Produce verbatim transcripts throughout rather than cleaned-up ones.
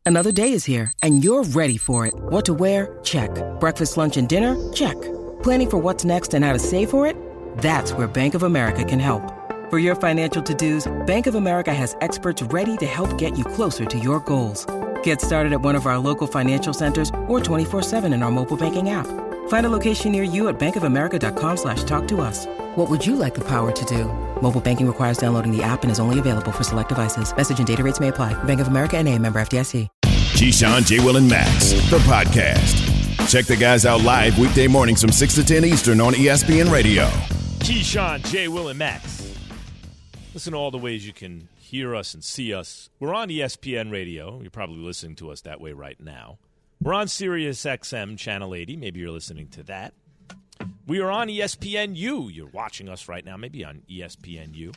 Another day is here, and you're ready for it. What to wear? Check. Breakfast, lunch, and dinner? Check. Planning for what's next and how to save for it? That's where Bank of America can help. For your financial to-dos, Bank of America has experts ready to help get you closer to your goals. Get started at one of our local financial centers or twenty-four seven in our mobile banking app. Find a location near you at bankofamerica.com slash talk to us. What would you like the power to do? Mobile banking requires downloading the app and is only available for select devices. Message and data rates may apply. Bank of America N A, member F D I C. Keyshawn, J. Will, and Max, the podcast. Check the guys out live weekday mornings from six to ten Eastern on E S P N Radio. Keyshawn, J. Will, and Max. Listen to all the ways you can hear us and see us. We're on E S P N Radio. You're probably listening to us that way right now. We're on Sirius X M Channel eighty. Maybe you're listening to that. We are on E S P N U. You're watching us right now, maybe on E S P N U.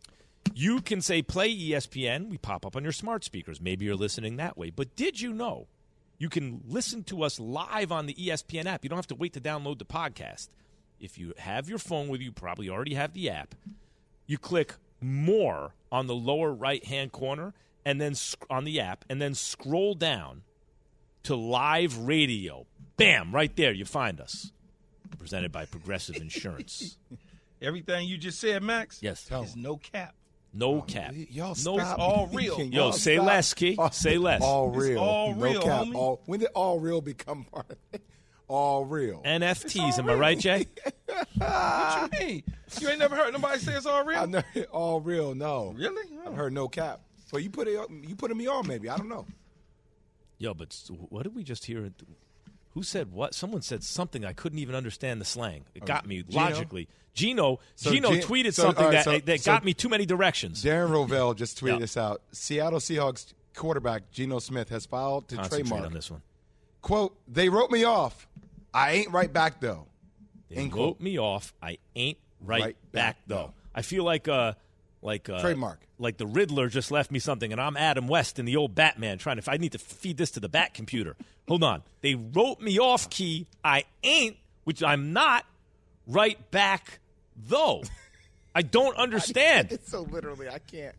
You can say play E S P N. We pop up on your smart speakers. Maybe you're listening that way. But did you know you can listen to us live on the E S P N app? You don't have to wait to download the podcast. If you have your phone with you, you probably already have the app. You click more on the lower right-hand corner and then sc- on the app, and then scroll down to live radio. Bam, right there, you find us. Presented by Progressive Insurance. Everything you just said, Max, yes, is no cap. No cap. Y'all no, stop. all real. Can Yo, y'all say stop? less, Key. Say less. All It's real. all no real, cap. homie. All, when did all real become part of it? All real. N F Ts, am I right, Jay? What you mean? You ain't never heard nobody say it's all real? I know, all real, no. Really? I've heard no cap. Well, you put it, you putting me on, maybe. I don't know. Yo, but what did we just hear? Who said what? Someone said something. I couldn't even understand the slang. It got me Gino? logically. Gino, So Gino G- tweeted so, something all right, that, so- that so got me too many directions. Darren Rovell just tweeted Yeah. this out. Seattle Seahawks quarterback Geno Smith has filed to Concentrate trademark. on this one. Quote, they wrote me off. I ain't right back, though. They End wrote quote. me off. I ain't right, Right back, back, though. though. I feel like uh, like uh, Trademark. Like the Riddler just left me something, and I'm Adam West in the old Batman trying to. I need to feed this to the Bat computer. Hold on. They wrote me off, Key. I ain't, which I'm not, right back, though. I don't understand. It's so literally, I can't.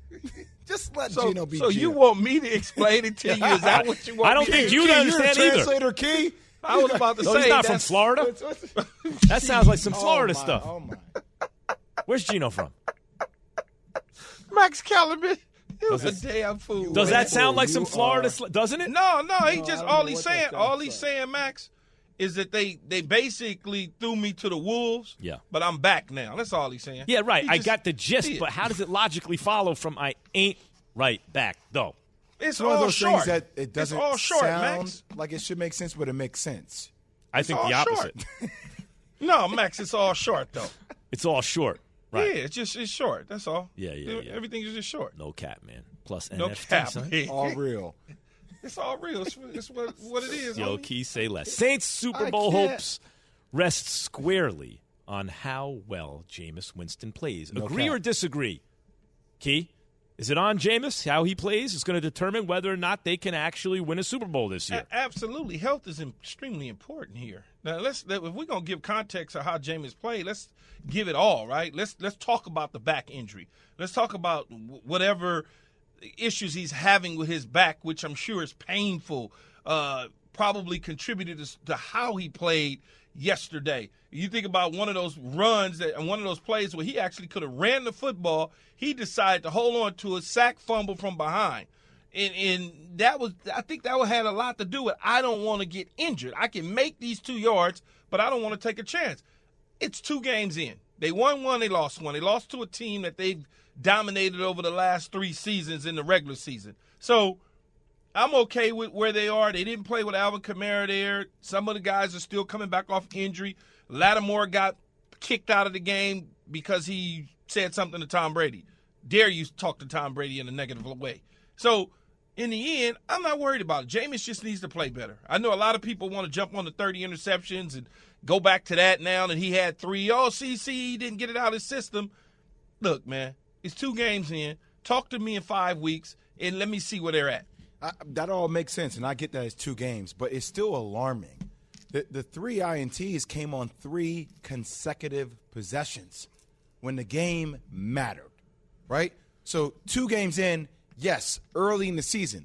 Just let So, Gino be so Gino. you want me to explain it to you? Is that what you want I don't me think to you do? understand You're a either. translator, Key. I was about to No, say he's not from that's- Florida. What's- what's- That sounds like some Florida oh my, stuff. Oh, my. Where's Gino from? Max Kellerman. It was Does a damn fool. Does man. that sound like some You Florida? are- Sl- doesn't it? No, no. He No, just I don't all know he's what saying. that All sounds he's like. saying, Max, is that they they basically threw me to the wolves. Yeah. But I'm back now. That's all he's saying. Yeah, right. He I just- got the gist, yeah. but how does it logically follow from I ain't right back, though? It's It's one of all those short. things that it doesn't it's all short, sound Max. like it should make sense, but it makes sense. I think all the opposite. No, Max, it's all short though. It's all short. Right. Yeah, it's just it's short. That's all. Yeah, yeah, yeah. Everything is just short. No cap, man. Plus No N F T, cap. son. All real. It's all real. It's, it's what, what it is. Yo, homie. Key, say less. Saints Super I Bowl can't. hopes rest squarely on how well Jameis Winston plays. No Agree cap. or disagree? Key, is it on Jameis? How he plays is going to determine whether or not they can actually win a Super Bowl this year. A- absolutely, health is extremely important here. Now, let's if we're gonna give context of how Jameis played, let's give it all. Right? Let's let's talk about the back injury. Let's talk about w- whatever issues he's having with his back, which I'm sure is painful. Uh, probably contributed to, to how he played yesterday. You think about one of those runs that and one of those plays where he actually could have ran the football. He decided to hold on to a sack fumble from behind. And, and that was, I think that had a lot to do with, I don't want to get injured. I can make these two yards, but I don't want to take a chance. It's two games in. They won one, they lost one. They lost to a team that they've dominated over the last three seasons in the regular season. So I'm okay with where they are. They didn't play with Alvin Kamara there. Some of the guys are still coming back off injury. Lattimore got kicked out of the game because he said something to Tom Brady. Dare you talk to Tom Brady in a negative way. So in the end, I'm not worried about it. Jameis just needs to play better. I know a lot of people want to jump on the thirty interceptions and go back to that now that he had three. Oh, C C, he didn't get it out of his system. Look, man, it's two games in. Talk to me in five weeks, and let me see where they're at. I, that all makes sense, and I get that it's two games, but it's still alarming. The, the three I N Ts came on three consecutive possessions when the game mattered, right? So two games in, yes, early in the season,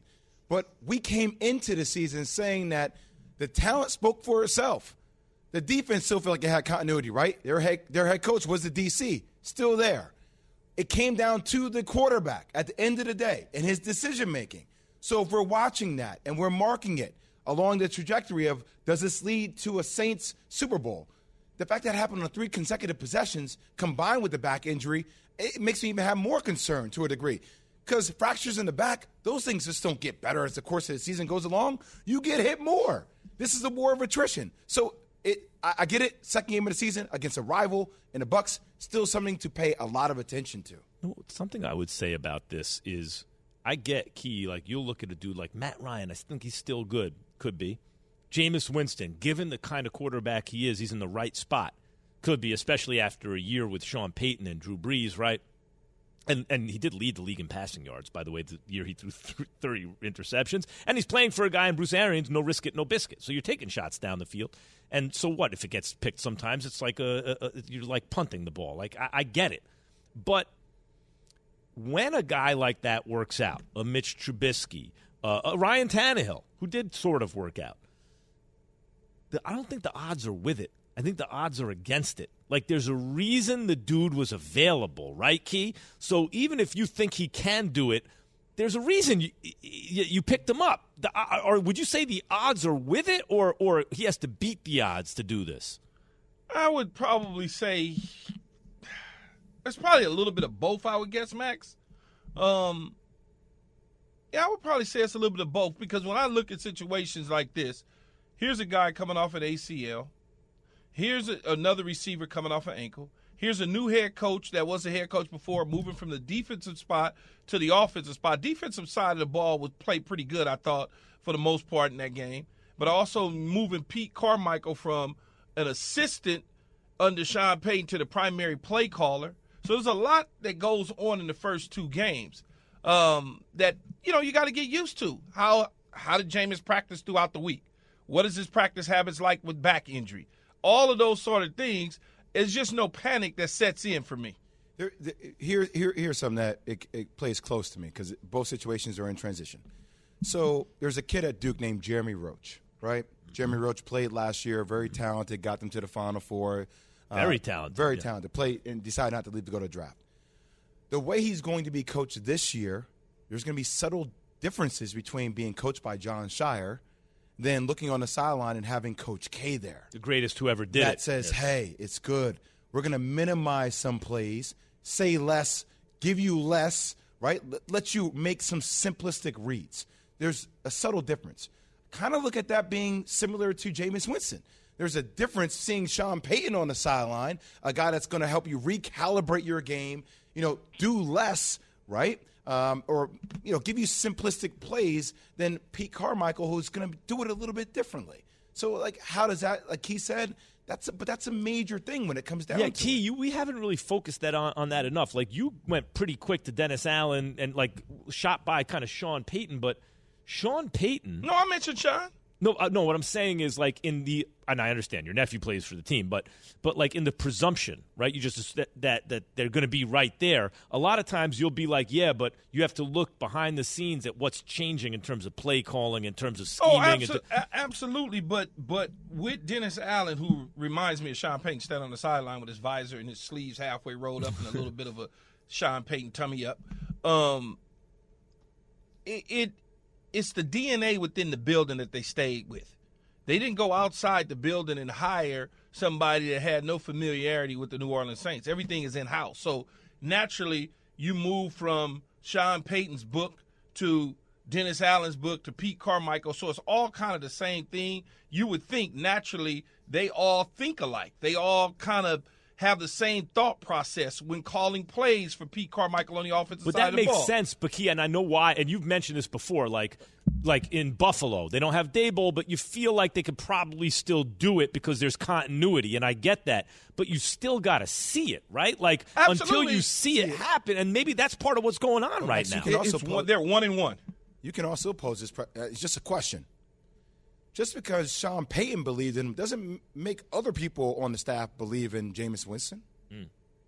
But we came into the season saying that the talent spoke for itself. The defense still felt like it had continuity, right? Their head, their head coach was the D C, still there. It came down to the quarterback at the end of the day and his decision-making. So if we're watching that and we're marking it along the trajectory of does this lead to a Saints Super Bowl, the fact that it happened on three consecutive possessions combined with the back injury, it makes me even have more concern to a degree. Because fractures in the back, those things just don't get better as the course of the season goes along. You get hit more. This is a war of attrition. So it, I, I get it. Second game of the season against a rival in the Bucs, still something to pay a lot of attention to. Something I would say about this is I get Key, like you'll look at a dude like Matt Ryan. I think he's still good. Could be. Jameis Winston, given the kind of quarterback he is, he's in the right spot. Could be, especially after a year with Sean Payton and Drew Brees, right? And and he did lead the league in passing yards, by the way, the year he threw thirty interceptions. And he's playing for a guy in Bruce Arians, no risk it, no biscuit. So you're taking shots down the field. And so what? If it gets picked sometimes, it's like a, a, a you're like punting the ball. Like, I, I get it. But when a guy like that works out, a Mitch Trubisky, uh, a Ryan Tannehill, who did sort of work out, the, I don't think the odds are with it. I think the odds are against it. Like, there's a reason the dude was available, right, Key? So even if you think he can do it, there's a reason you you, you picked him up. The, or would you say the odds are with it, or or he has to beat the odds to do this? I would probably say it's probably a little bit of both, I would guess, Max. Um, yeah, I would probably say it's a little bit of both because when I look at situations like this, here's a guy coming off an A C L. Here's a, another receiver coming off an ankle. Here's a new head coach that was a head coach before, moving from the defensive spot to the offensive spot. Defensive side of the ball was played pretty good, I thought, for the most part in that game. But also moving Pete Carmichael from an assistant under Sean Payton to the primary play caller. So there's a lot that goes on in the first two games um, that, you know, you got to get used to. How, how did Jameis practice throughout the week? What is his practice habits like with back injury? All of those sort of things, it's just no panic that sets in for me. There, there, here, here, here's something that it, it plays close to me because both situations are in transition. So there's a kid at Duke named Jeremy Roach, right? Mm-hmm. Jeremy Roach played last year, very talented, got them to the Final Four. Very uh, talented. Very yeah. talented. Played and decided not to leave to go to the draft. The way he's going to be coached this year, there's going to be subtle differences between being coached by John Shire than looking on the sideline and having Coach K there. The greatest who ever did that it. says, yes. hey, it's good. We're going to minimize some plays, say less, give you less, right? Let you make some simplistic reads. There's a subtle difference. Kind of look at that being similar to Jameis Winston. There's a difference seeing Sean Payton on the sideline, a guy that's going to help you recalibrate your game, you know, do less, right? Um, or, you know, give you simplistic plays than Pete Carmichael, who's going to do it a little bit differently. So, like, how does that, like he said, that's a, but that's a major thing when it comes down yeah, to Key, it. you, we haven't really focused that on, on that enough. Like, you went pretty quick to Dennis Allen and, like, shot by kind of Sean Payton, but Sean Payton. No, I mentioned Sean. No, uh, no. What I'm saying is, like, in the, and I understand your nephew plays for the team, but, but like in the presumption, right? You just that that, that they're going to be right there. A lot of times you'll be like, yeah, but you have to look behind the scenes at what's changing in terms of play calling, in terms of scheming. Oh, abso- and a- absolutely. But but with Dennis Allen, who reminds me of Sean Payton, standing on the sideline with his visor and his sleeves halfway rolled up and a little bit of a Sean Payton tummy up. Um, it. it It's the D N A within the building that they stayed with. They didn't go outside the building and hire somebody that had no familiarity with the New Orleans Saints. Everything is in-house. So naturally, you move from Sean Payton's book to Dennis Allen's book to Pete Carmichael. So it's all kind of the same thing. You would think naturally they all think alike. They all kind of have the same thought process when calling plays for Pete Carmichael on the offensive but side of the ball. But that makes sense, Bakia, and I know why, and you've mentioned this before, like like in Buffalo. They don't have Daboll, but you feel like they could probably still do it because there's continuity, and I get that. But you still got to see it, right? Like, Absolutely. until you see it happen, and maybe that's part of what's going on right now. You can also It's one, they're one and one. You can also pose this. Uh, it's just a question. Just because Sean Payton believed in him doesn't make other people on the staff believe in Jameis Winston. Mm.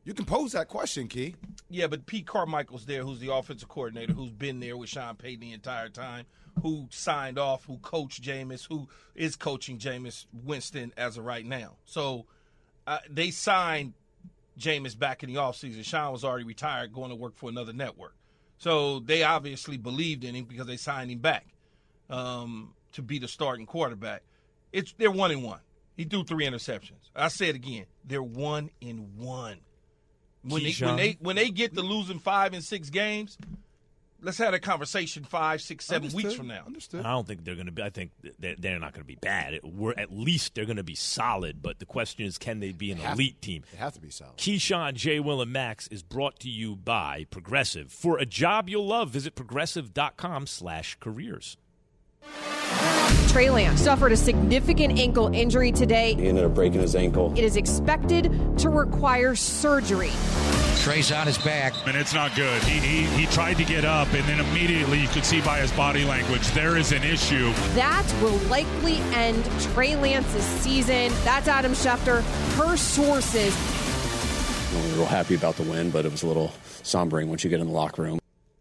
You can pose that question, Key. Yeah, but Pete Carmichael's there, who's the offensive coordinator, who's been there with Sean Payton the entire time, who signed off, who coached Jameis, who is coaching Jameis Winston as of right now. So uh, they signed Jameis back in the offseason. Sean was already retired, going to work for another network. So they obviously believed in him because they signed him back um, to be the starting quarterback. It's They're one and one. He threw three interceptions. I say it again. They're one and one. When they, when they when they get to losing five and six games, let's have a conversation five, six, seven Understood. weeks from now. Understood. I don't think they're going to be. I think they're, they're not going to be bad. It, we're at least they're going to be solid. But the question is, can they be an They have- elite team? They have to be solid. Keyshawn, J. Will, and Max is brought to you by Progressive. For a job you'll love, visit progressive.com slash careers. Trey Lance suffered a significant ankle injury today. He ended up breaking his ankle. It is expected to require surgery. Trey's on his back. And it's not good. He, he he tried to get up, and then immediately you could see by his body language there is an issue. That will likely end Trey Lance's season. That's Adam Schefter, per sources. We were real happy about the win, but it was a little sombering once you get in the locker room.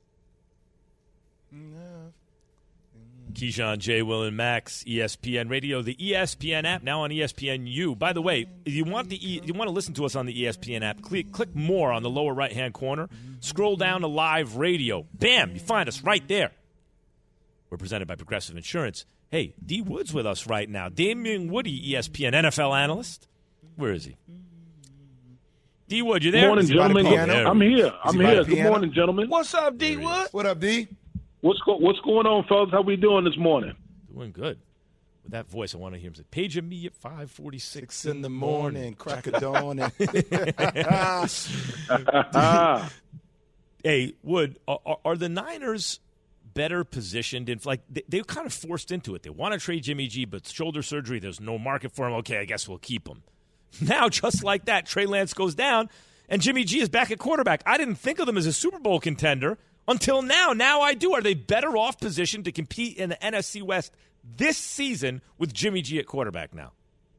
Keyshawn, J. Will, and Max, E S P N Radio, the E S P N app, now on E S P N U. By the way, if you want the e- you want to listen to us on the E S P N app, click, click more on the lower right-hand corner. Scroll down to live radio. Bam, you find us right there. We're presented by Progressive Insurance. Hey, D. Wood's with us right now. Damian Woody, E S P N N F L analyst. Where is he? D. Wood, you there? Good morning, gentlemen. Oh, there I'm here. I'm here. Good piano? morning, gentlemen. What's up, D. Wood? What up, D? What's go- What's going on, fellas? How we doing this morning? Doing good. With that voice, I want to hear him say, page of me at five forty-six Six in the morning, crack of dawn. And Hey, Wood, are, are the Niners better positioned? In, like they, they're kind of forced into it. They want to trade Jimmy G, but shoulder surgery, there's no market for him. Okay, I guess we'll keep him. Now, just like that, Trey Lance goes down, and Jimmy G is back at quarterback. I didn't think of them as a Super Bowl contender until now. Now I do. Are they better off positioned to compete in the N F C West this season with Jimmy G at quarterback now?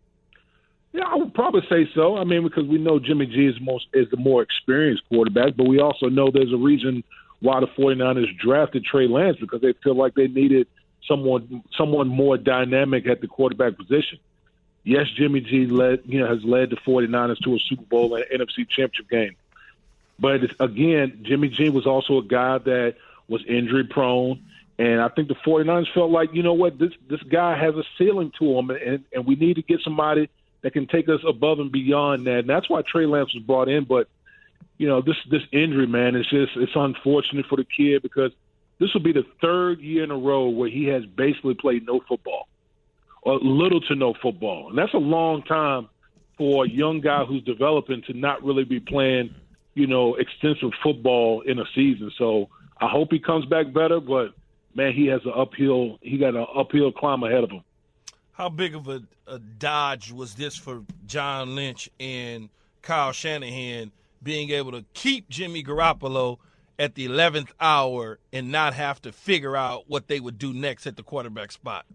Yeah, I would probably say so. I mean, because we know Jimmy G is most is the more experienced quarterback, but we also know there's a reason why the 49ers drafted Trey Lance, because they feel like they needed someone someone more dynamic at the quarterback position. Yes, Jimmy G led, you know, has led the 49ers to a Super Bowl and N F C Championship game. But again, Jimmy G was also a guy that was injury prone. And I think the 49ers felt like, you know what, this this guy has a ceiling to him, and, and we need to get somebody that can take us above and beyond that. And that's why Trey Lance was brought in. But, you know, this this injury, man, it's just it's unfortunate for the kid, because this will be the third year in a row where he has basically played no football, or little to no football. And that's a long time for a young guy who's developing to not really be playing, you know, extensive football in a season. So I hope he comes back better, but man, he has an uphill he got an uphill climb ahead of him. How big of a, a dodge was this for John Lynch and Kyle Shanahan, being able to keep Jimmy Garoppolo at the eleventh hour and not have to figure out what they would do next at the quarterback spot?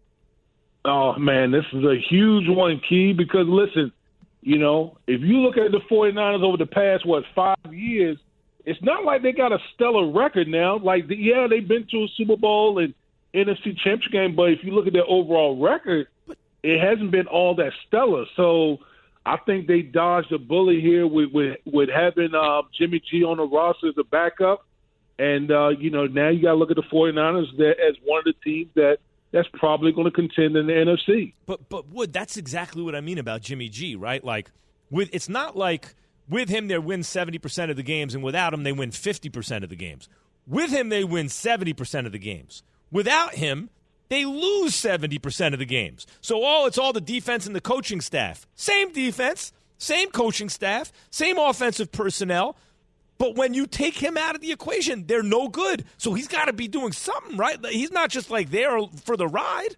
Oh, man, this is a huge one, Key, because, listen, you know, if you look at the 49ers over the past, what, five years, it's not like they got a stellar record now. Like, yeah, they've been to a Super Bowl and N F C Championship game, but if you look at their overall record, it hasn't been all that stellar. So I think they dodged a bullet here with with, with having uh, Jimmy G on the roster as a backup. And, uh, you know, now you got to look at the 49ers as one of the teams that that's probably going to contend in the N F C. But, but Wood, that's exactly what I mean about Jimmy G, right? Like, with it's not like with him they win seventy percent of the games, and without him they win fifty percent of the games. With him they win seventy percent of the games. Without him, they lose seventy percent of the games. So all it's all the defense and the coaching staff. Same defense, same coaching staff, same offensive personnel. But when you take him out of the equation, they're no good. So he's got to be doing something, right? He's not just like there for the ride.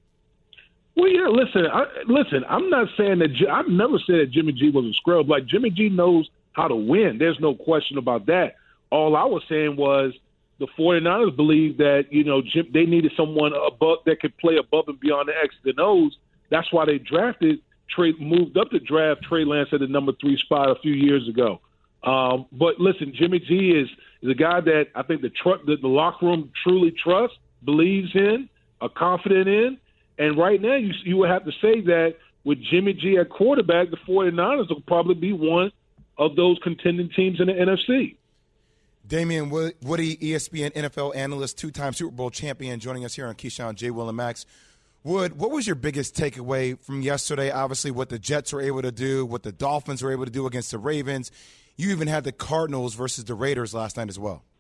Well, yeah, listen, I, listen, I'm not saying that – I've never said that Jimmy G was a scrub. Like, Jimmy G knows how to win. There's no question about that. All I was saying was the 49ers believe that, you know, Jim, they needed someone above that could play above and beyond the X's and O's. That's why they drafted – Trey moved up to draft Trey Lance at the number three spot a few years ago. Um, but listen, Jimmy G is, is a guy that I think the, tr- the the locker room truly trusts, believes in, are confident in. And right now you you would have to say that with Jimmy G at quarterback, the 49ers will probably be one of those contending teams in the N F C. Damian Woody, E S P N N F L analyst, two-time Super Bowl champion, joining us here on Keyshawn, J. Will, and Max. Wood, what was your biggest takeaway from yesterday? Obviously, what the Jets were able to do, what the Dolphins were able to do against the Ravens. You even had the Cardinals versus the Raiders last night as well.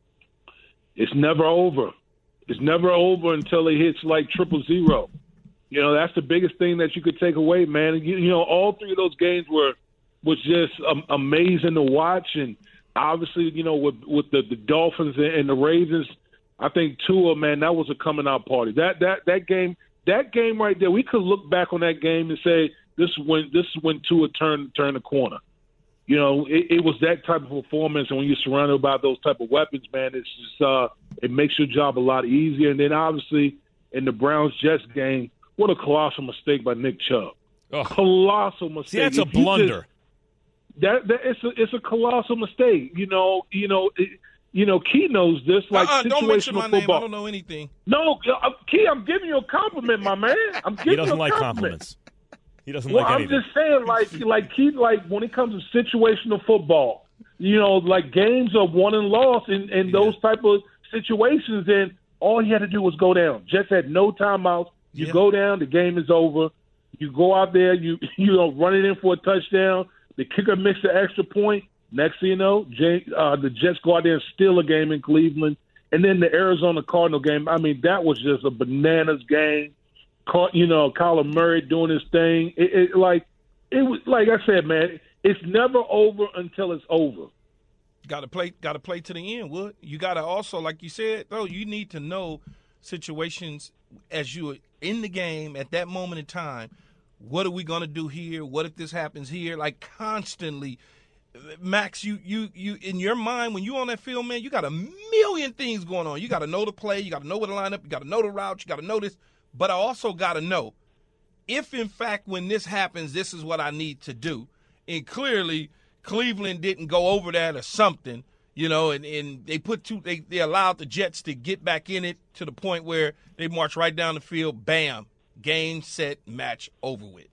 It's never over. It's never over until it hits like triple zero. You know, that's the biggest thing that you could take away, man. You, you know, all three of those games were was just um, amazing to watch. And obviously, you know, with, with the, the Dolphins and the Ravens, I think Tua, man, that was a coming out party. That that that game, that game right there, we could look back on that game and say this is when this is when Tua turned turned the corner. You know, it, it was that type of performance, and when you're surrounded by those type of weapons, man, it's just uh, it makes your job a lot easier. And then obviously in the Browns-Jets game, what a colossal mistake by Nick Chubb. Oh. Colossal mistake. See, that's a blunder. Just, that, that it's a it's a colossal mistake. You know, you know, it, you know. Key knows this. Like uh-uh, situational don't mention my football. name. I don't know anything. No, uh, Key, I'm giving you a compliment, my man. I'm giving He doesn't you a like compliment. compliments. He doesn't well, like I'm anything. just saying, like, like Key, like when it comes to situational football, you know, like games are won and lost in, in yeah. those type of situations, and all he had to do was go down. Jets had no timeouts. You yeah. go down, the game is over. You go out there, you you know, run it in for a touchdown. The kicker makes the extra point. Next thing you know, Jay, uh, the Jets go out there and steal a game in Cleveland. And then the Arizona Cardinal game, I mean, that was just a bananas game. You know, Kyler Murray doing his thing. It, it like it was like I said, man. It's never over until it's over. Got to play. Got to play to the end. Wood. You got to also, like you said, though, you need to know situations as you are in the game at that moment in time. What are we gonna do here? What if this happens here? Like constantly, Max. You you you in your mind when you on that field, man. You got a million things going on. You got to know the play. You got to know where the lineup. You got to know the route. You got to know this. But I also got to know if, in fact, when this happens, this is what I need to do. And clearly, Cleveland didn't go over that or something, you know, and, and they put two, they, they allowed the Jets to get back in it to the point where they march right down the field, bam, game, set, match, over with.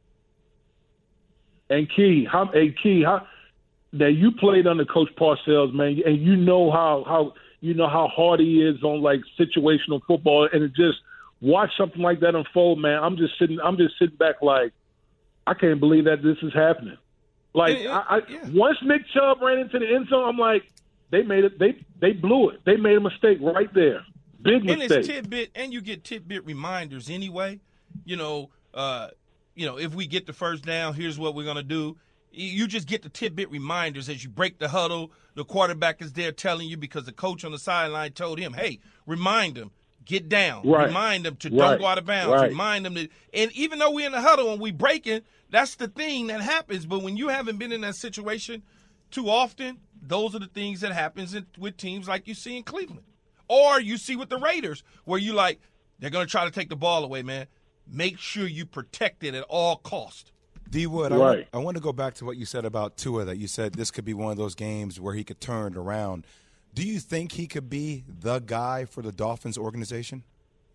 And Key, how, hey, Key, how, now you played under Coach Parcells, man, and you know how, how, you know how hard he is on, like, situational football, and it just – watch something like that unfold, man. I'm just sitting. I'm just sitting back, like I can't believe that this is happening. Like yeah, I, I, yeah. once Nick Chubb ran into the end zone, I'm like, they made it. They they blew it. They made a mistake right there. Big mistake. And it's tidbit, and you get tidbit reminders anyway. You know, uh, you know, if we get the first down, here's what we're gonna do. You just get the tidbit reminders as you break the huddle. The quarterback is there telling you because the coach on the sideline told him, "Hey, remind him." Get down. Right. Remind them to right. don't go out of bounds. Right. Remind them that, and even though we're in the huddle and we breaking, that's the thing that happens. But when you haven't been in that situation too often, those are the things that happens in, with teams like you see in Cleveland, or you see with the Raiders, where you like they're going to try to take the ball away. Man, make sure you protect it at all cost. D Wood, right. I, want, I want to go back to what you said about Tua. That you said this could be one of those games where he could turn it around. Do you think he could be the guy for the Dolphins organization?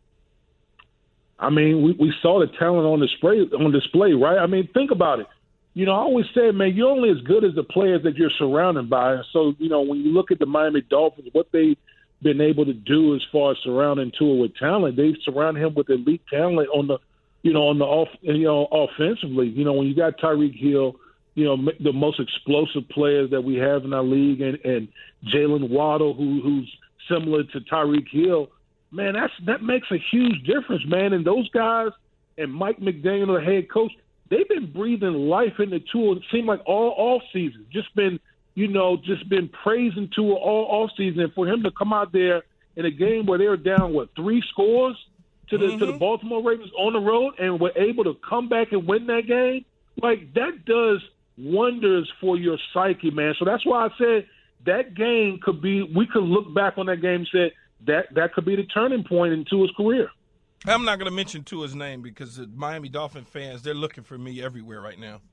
I mean, we, we saw the talent on display, on display, right? I mean, think about it. You know, I always say, man, you're only as good as the players that you're surrounded by. And so, you know, when you look at the Miami Dolphins, what they've been able to do as far as surrounding Tua with talent, they surround him with elite talent on the, you know, on the off, you know, offensively. You know, when you got Tyreek Hill, you know, the most explosive players that we have in our league, and, and Jalen Waddle, who, who's similar to Tyreek Hill, man, that's that makes a huge difference, man. And those guys and Mike McDaniel, the head coach, they've been breathing life into Tua. It seemed like all off season, just been, you know, just been praising Tua all off season. And for him to come out there in a game where they were down, what, three scores to the mm-hmm. to the Baltimore Ravens on the road, and were able to come back and win that game, like that does wonders for your psyche, man. So that's why I said that game could be, we could look back on that game and say that that could be the turning point in Tua's career. I'm not going to mention Tua's name because the Miami Dolphin fans, they're looking for me everywhere right now.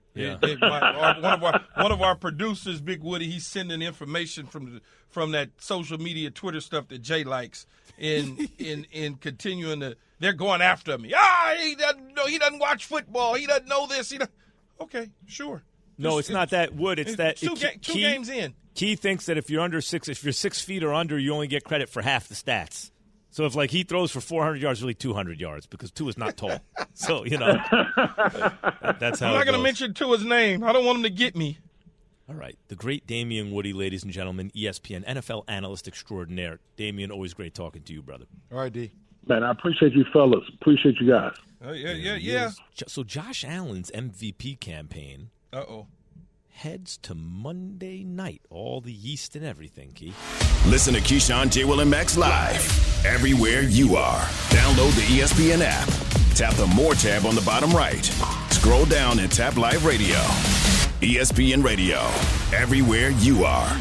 Yeah. They, they, my, our, one of our one of our producers, Big Woody, he's sending information from the, from that social media Twitter stuff that Jay likes, in in in continuing to. They're going after me. Ah, he doesn't know. He doesn't watch football. He doesn't know this. He doesn't. Okay, sure. No, it's, it's not that, Wood. It's, it's that two, it, ga- two Key, games in. Key thinks that if you're under six, if you're six feet or under, you only get credit for half the stats. So if like he throws for four hundred yards, really two hundred yards because two is not tall. So you know, that, that's how. I'm not going to mention Tua's name. I don't want him to get me. All right, the great Damian Woody, ladies and gentlemen, E S P N N F L analyst extraordinaire. Damian, always great talking to you, brother. All right, D. Man, I appreciate you fellas. Appreciate you guys. Oh yeah, yeah, yeah. So Josh Allen's M V P campaign. Uh oh. Heads to Monday night. All the yeast and everything, Key. Listen to Keyshawn, J. Will, and Max live everywhere you are. Download the E S P N app. Tap the More tab on the bottom right. Scroll down and tap Live Radio. E S P N Radio. Everywhere you are.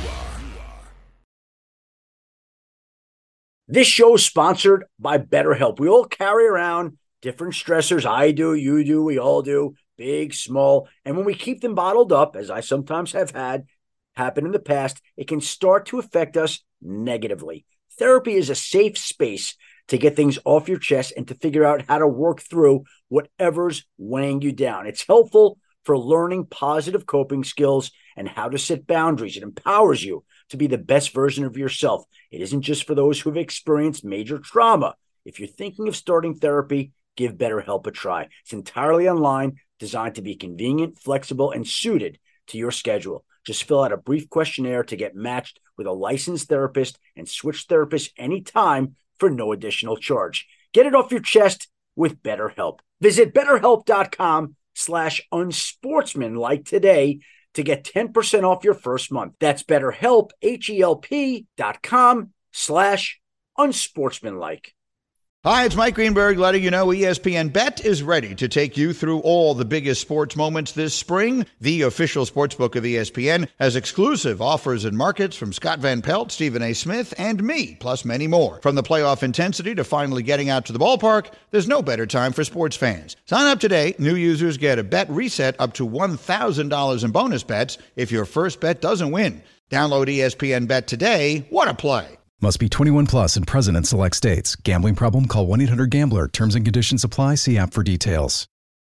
This show is sponsored by BetterHelp. We all carry around different stressors. I do, you do, we all do. Big, small, and when we keep them bottled up, as I sometimes have had happen in the past, it can start to affect us negatively. Therapy is a safe space to get things off your chest and to figure out how to work through whatever's weighing you down. It's helpful for learning positive coping skills and how to set boundaries. It empowers you to be the best version of yourself. It isn't just for those who've experienced major trauma. If you're thinking of starting therapy, give BetterHelp a try. It's entirely online, designed to be convenient, flexible, and suited to your schedule. Just fill out a brief questionnaire to get matched with a licensed therapist and switch therapists anytime for no additional charge. Get it off your chest with BetterHelp. Visit BetterHelp.com slash unsportsmanlike today to get ten percent off your first month. That's BetterHelp, H-E-L-P dot com slash unsportsmanlike. Hi, it's Mike Greenberg letting you know E S P N Bet is ready to take you through all the biggest sports moments this spring. The official sportsbook of E S P N has exclusive offers and markets from Scott Van Pelt, Stephen A. Smith, and me, plus many more. From the playoff intensity to finally getting out to the ballpark, there's no better time for sports fans. Sign up today. New users get a bet reset up to one thousand dollars in bonus bets if your first bet doesn't win. Download E S P N Bet today. What a play. Must be twenty-one plus and present in select states. Gambling problem? Call one eight hundred gambler. Terms and conditions apply. See app for details.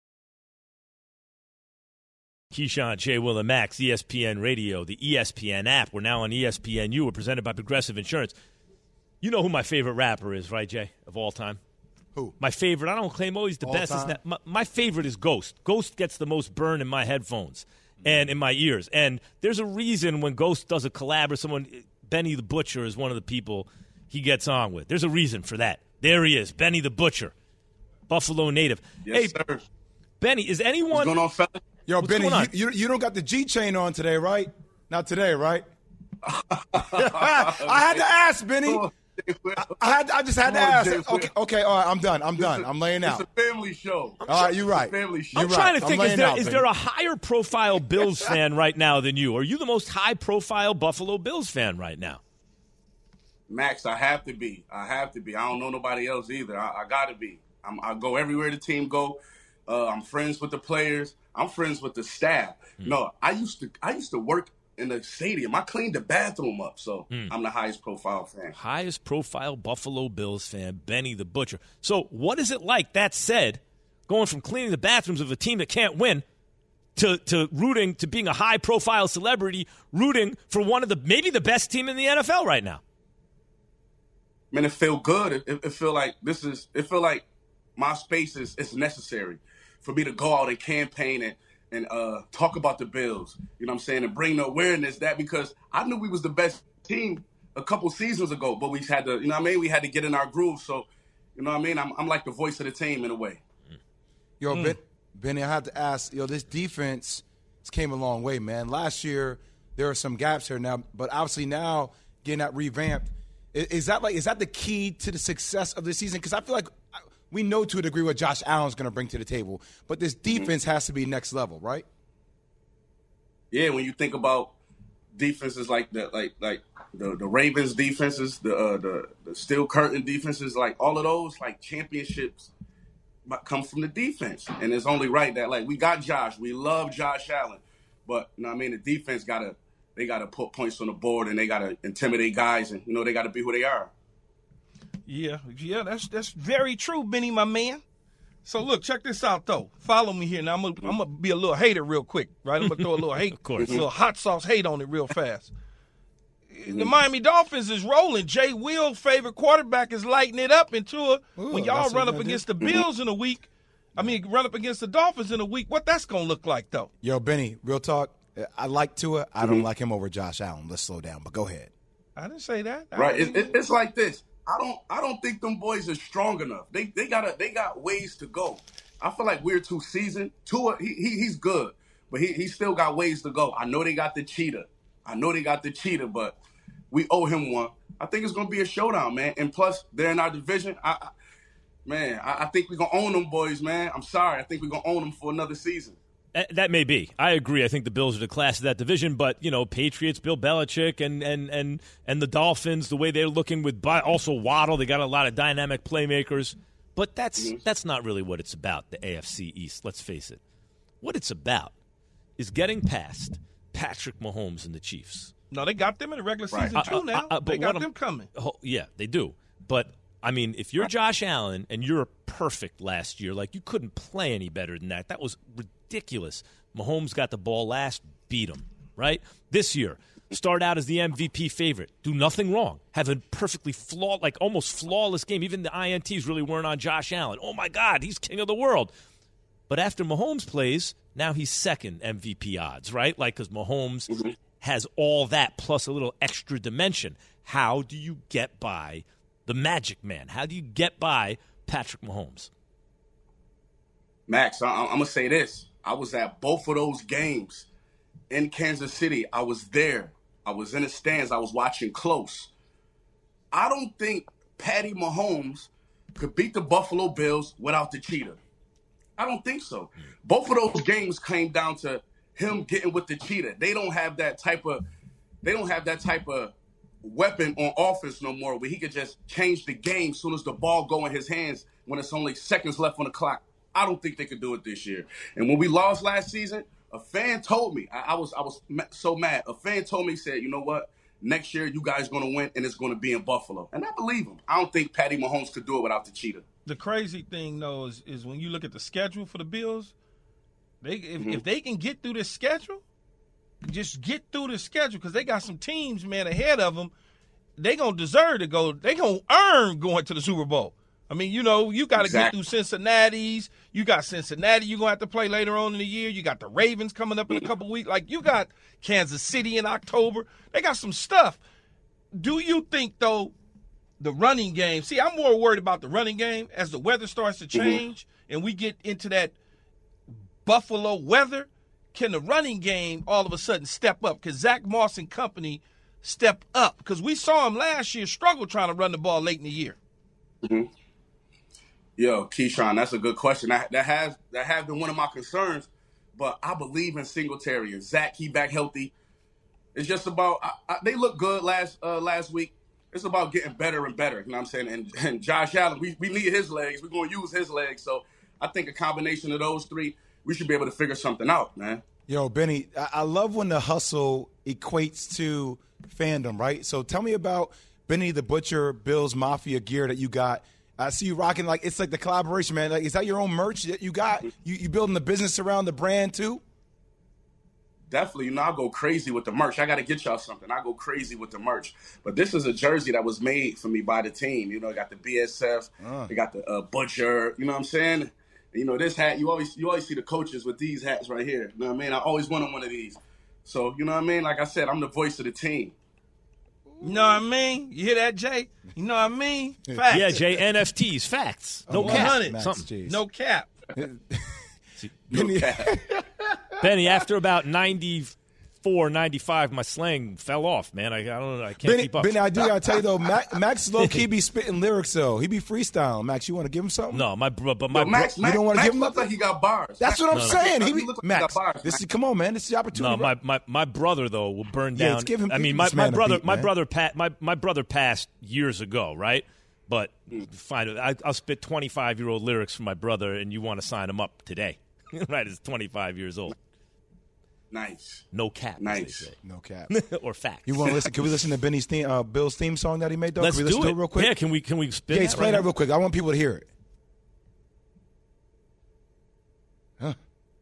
Keyshawn, J. Will, and Max, E S P N Radio, the E S P N app. We're now on E S P N U. We're presented by Progressive Insurance. You know who my favorite rapper is, right, Jay, of all time? Who? My favorite. I don't claim always the all best. Time? Not, my, my favorite is Ghost. Ghost gets the most burn in my headphones and in my ears. And there's a reason when Ghost does a collab or someone – Benny the Butcher is one of the people he gets on with. There's a reason for that. There he is, Benny the Butcher, Buffalo native. Yes, hey, sir. Benny, is anyone? What's going on, fella? Yo, What's Benny, going on? you, you you don't got the G chain on today, right? Not today, right? I had to ask, Benny. I, I had I just had to ask. Okay, okay, all right, I'm done. I'm done. I'm laying out. It's a family show. All right, you're right. It's a family show. I'm You're trying right. to think, I'm is there, laying out, is Benny. there a higher profile Bills fan right now than you? Are you the most high profile Buffalo Bills fan right now? Max, I have to be. I have to be. I don't know nobody else either. I, I got to be. I'm, I go everywhere the team go. Uh, I'm friends with the players. I'm friends with the staff. Mm. No, I used to. I used to work in the stadium. I cleaned the bathroom up, so mm. I'm the highest profile fan. Highest profile Buffalo Bills fan, Benny the Butcher. So, what is it like? That said, going from cleaning the bathrooms of a team that can't win to to rooting to being a high profile celebrity, rooting for one of the maybe the best team in the N F L right now? Man, it feel good. It, it, it feel like this is. It feel like my space is it's necessary for me to go out and campaign and and uh, talk about the Bills. You know what I'm saying, and bring the awareness that because I knew we was the best team a couple seasons ago, but we had to. You know what I mean? We had to get in our groove. So, you know what I mean? I'm I'm like the voice of the team in a way. Yo, Mm. ben, Benny, I have to ask. Yo, this defense came a long way, man. Last year there are some gaps here now, but obviously now getting that revamped. Is that like is that the key to the success of the season? Because I feel like we know to a degree what Josh Allen's going to bring to the table, but this defense has to be next level, right? Yeah, when you think about defenses like the like like the, the Ravens defenses, the uh, the the Steel Curtain defenses, like all of those, like championships comes from the defense. And it's only right that, like, we got Josh. We love Josh Allen. But, you know what I mean, the defense got to – they got to put points on the board, and they got to intimidate guys, and, you know, they got to be who they are. Yeah, yeah, that's that's very true, Benny, my man. So, look, check this out, though. Follow me here. Now, I'm going I'm to be a little hater real quick, right? I'm going to throw a little hate, of course. a little hot sauce hate on it real fast. The Miami Dolphins is rolling. Jay Will, favorite quarterback, is lighting it up into a Ooh, when y'all run up do. against the Bills in a week. I mean, run up against the Dolphins in a week. What that's going to look like, though? Yo, Benny, real talk. I like Tua. I don't mm-hmm. like him over Josh Allen. Let's slow down, but go ahead. I didn't say that. I right. It, it, it's like this. I don't I don't think them boys are strong enough. They they got they got ways to go. I feel like we're too seasoned. Tua, he, he he's good, but he he still got ways to go. I know they got the cheetah. I know they got the cheetah, but we owe him one. I think it's gonna be a showdown, man. And plus, they're in our division. I, I man, I, I think we're gonna own them boys, man. I'm sorry. I think we're gonna own them for another season. That may be. I agree. I think the Bills are the class of that division, but you know, Patriots, Bill Belichick, and and and and the Dolphins, the way they're looking with also Waddle, they got a lot of dynamic playmakers. But that's mm-hmm. that's not really what it's about. The A F C East. Let's face it. What it's about is getting past Patrick Mahomes and the Chiefs. No, they got them in the regular season right. too. Uh, now uh, uh, they got I'm, them coming. Oh, yeah, they do. But I mean, if you're Josh Allen and you're perfect last year, like you couldn't play any better than that. That was ridiculous. Mahomes got the ball last, beat him, right? This year, start out as the M V P favorite. Do nothing wrong. Have a perfectly flawed, like almost flawless game. Even the I N Ts really weren't on Josh Allen. Oh, my God, he's king of the world. But after Mahomes plays, now he's second M V P odds, right? Like, because Mahomes mm-hmm. has all that plus a little extra dimension. How do you get by the Magic Man? How do you get by Patrick Mahomes? Max, I- I'm going to say this. I was at both of those games in Kansas City. I was there. I was in the stands. I was watching close. I don't think Patty Mahomes could beat the Buffalo Bills without the cheetah. I don't think so. Both of those games came down to him getting with the cheetah. They don't have that type of they don't have that type of weapon on offense no more where he could just change the game as soon as the ball go in his hands when it's only seconds left on the clock. I don't think they could do it this year. And when we lost last season, a fan told me, I, I was I was so mad. A fan told me, said, you know what? Next year, you guys going to win, and it's going to be in Buffalo. And I believe him. I don't think Patty Mahomes could do it without the cheetah. The crazy thing, though, is, is when you look at the schedule for the Bills, they if, Mm-hmm. if they can get through this schedule, just get through the schedule, because they got some teams, man, ahead of them. They going to deserve to go. They going to earn going to the Super Bowl. I mean, you know, you got to exactly. get through Cincinnati's. You got Cincinnati you're going to have to play later on in the year. You got the Ravens coming up in a couple weeks. Like, you got Kansas City in October. They got some stuff. Do you think, though, the running game – see, I'm more worried about the running game as the weather starts to change mm-hmm. and we get into that Buffalo weather. Can the running game all of a sudden step up? Because Zach Moss and company step up? Because we saw him last year struggle trying to run the ball late in the year. Mm-hmm. Yo, Keyshawn, that's a good question. That, that has that has been one of my concerns, but I believe in Singletary and Zach. He back healthy. It's just about I, I, they look good last uh, last week. It's about getting better and better. You know what I'm saying? And, and Josh Allen, we, we need his legs. We're going to use his legs. So I think a combination of those three, we should be able to figure something out, man. Yo, Benny, I, I love when the hustle equates to fandom, right? So tell me about Benny the Butcher, Bills Mafia gear that you got. I see you rocking, like, it's like the collaboration, man. Like, is that your own merch that you got? You you building the business around the brand, too? Definitely. You know, I go crazy with the merch. I got to get y'all something. I go crazy with the merch. But this is a jersey that was made for me by the team. You know, I got the B S F. Uh. They got the uh, Butcher. You know what I'm saying? You know, this hat, you always you always see the coaches with these hats right here. You know what I mean? I always wanted one of these. So, you know what I mean? Like I said, I'm the voice of the team. You know what I mean? You hear that, Jay? You know what I mean? Facts. Yeah, Jay, N F Ts, facts. No oh, cap. Max, no cap. No cap. Benny, after about ninety-four, ninety-five, my slang fell off, man. I, I don't know. I can't Benny, keep up. Benny, I do got to tell you, though, Max, Max low-key be spitting lyrics, though. He be freestyling. Max, you want to give him something? No, my bro, but my Yo, Max, bro, Max, you don't want to give him looks like he got bars. That's Max, what I'm no, saying. No, he be, he look like Max, he got bars, this Max. is, come on, man. This is the opportunity. No, my, my, my brother though will burn down. Yeah, give him, I mean, give my, this my man a brother beat, my man. brother Pat my my brother passed years ago, right? But fine, I, I'll spit twenty-five-year-old lyrics for my brother, and you want to sign him up today. Right, it's twenty-five years old. Nice. No cap. Nice. No cap. Or fact. You want to listen? Can we listen to Benny's theme, uh, Bill's theme song that he made? Though? Let's can we listen do to it. it real quick? Yeah, can we? Can we spit? Yeah, that explain right that now? real quick. I want people to hear it. Huh?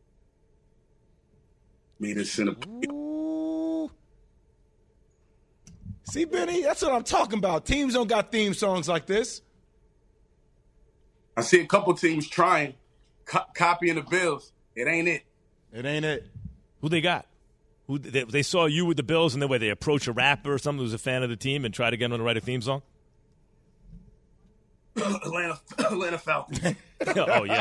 Me the center. Ooh. See, Benny, that's what I'm talking about. Teams don't got theme songs like this. I see a couple teams trying, co- copying the Bills. It ain't it. It ain't it. Who they got? Who they, they saw you with the Bills, and then way they approach a rapper or someone who's a fan of the team and try to get him to write a theme song. Atlanta, Atlanta Falcons. Oh yeah.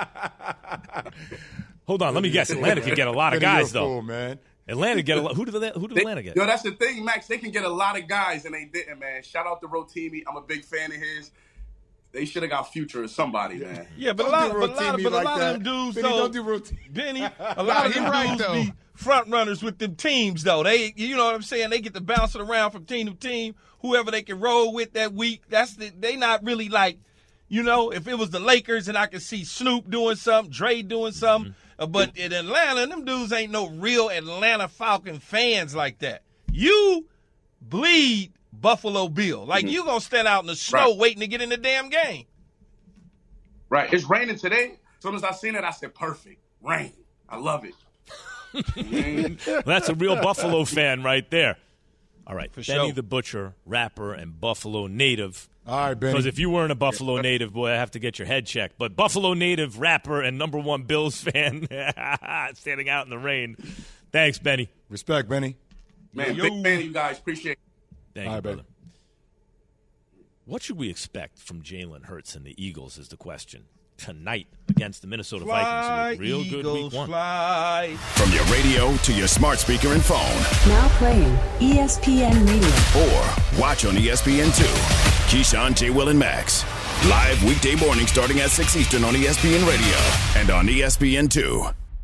Hold on, let me guess. Atlanta could get a lot of Benny, guys you're a though. fool, man. Atlanta get a lot. Who did they, who did They- Atlanta get? Yo, that's the thing, Max. They can get a lot of guys, and they didn't, man. Shout out to Rotimi. I'm a big fan of his. They should have got Future or somebody, man. Yeah, but a Don't lot, do but a lot, Rotimi but a like lot that. of them dudes, Benny, though, don't do routine. Benny, a lot Nah, of them you're right, dudes though. be front runners with them teams, though. They, you know what I'm saying? They get to bounce it around from team to team. Whoever they can roll with that week, that's the, they not really like, you know, if it was the Lakers and I could see Snoop doing something, Dre doing something, Mm-hmm. uh, but in Atlanta, them dudes ain't no real Atlanta Falcon fans like that. You bleed Buffalo Bill. Like, you going to stand out in the snow Right. waiting to get in the damn game. Right. It's raining today. As soon as I seen it, I said, perfect. Rain. I love it. Well, that's a real Buffalo fan right there. All right, For Benny sure. the Butcher, rapper and Buffalo native. All right, Benny. Because if you weren't a Buffalo native, boy, I have to get your head checked. But Buffalo native, rapper, and number one Bills fan, standing out in the rain. Thanks, Benny. Respect, Benny. Man, Yo. big fan of you guys. Appreciate it. Thank All you, right, brother. baby. What should we expect from Jalen Hurts and the Eagles is the question. Tonight against the Minnesota Fly, Vikings. Who look real good Eagles, week one. fly. From your radio to your smart speaker and phone. Now playing E S P N Radio. Or watch on E S P N two. Keyshawn, J. Will, and Max. Live weekday morning starting at six Eastern on E S P N Radio and on E S P N two.